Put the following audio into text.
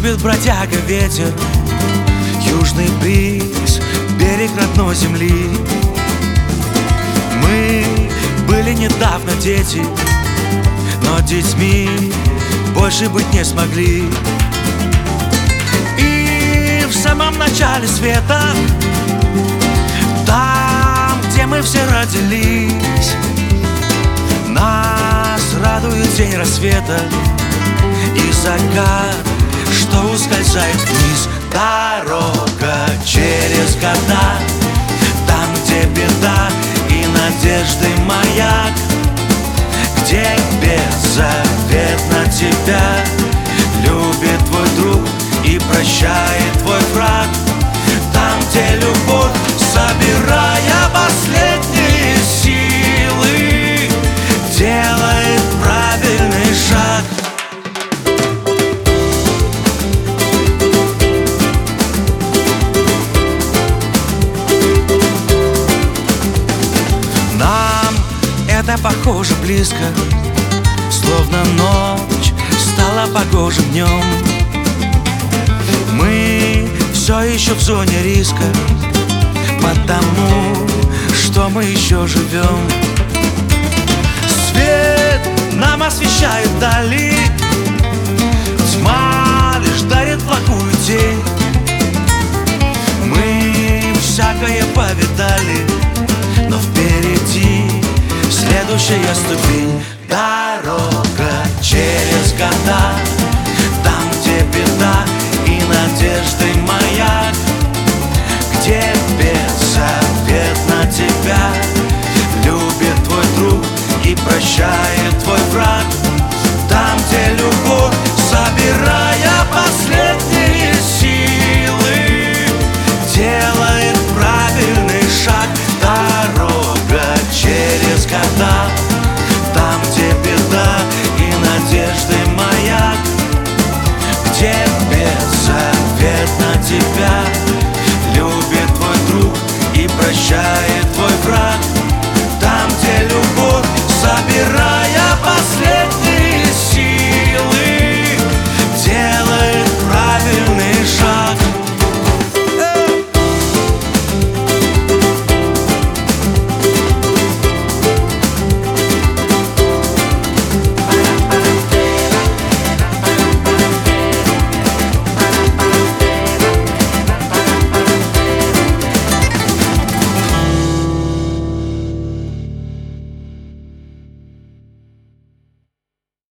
Любит бродяга ветер, южный бриз, берег родной земли. Мы были недавно дети, но детьми больше быть не смогли. И в самом начале света, там, где мы все родились, нас радует день рассвета и закат, что ускользает вниз. Дорога через года, там, где беда и надежды маяк, где беззаветно тебя любит твой друг и прощает твой враг. Там, где любовь, собирая последние силы, делает правильный шаг. Нам это похоже близко, словно ночь стала погожим днем. Мы все еще в зоне риска, потому что мы еще живем. Свет нам освещает вдали, тьма лишь дарит плохую тень. Мы всякое повидали, но впереди следующая ступень. Дорога через года, там, где беда и надежды маяк, где беззаветно тебя любит твой друг и прощает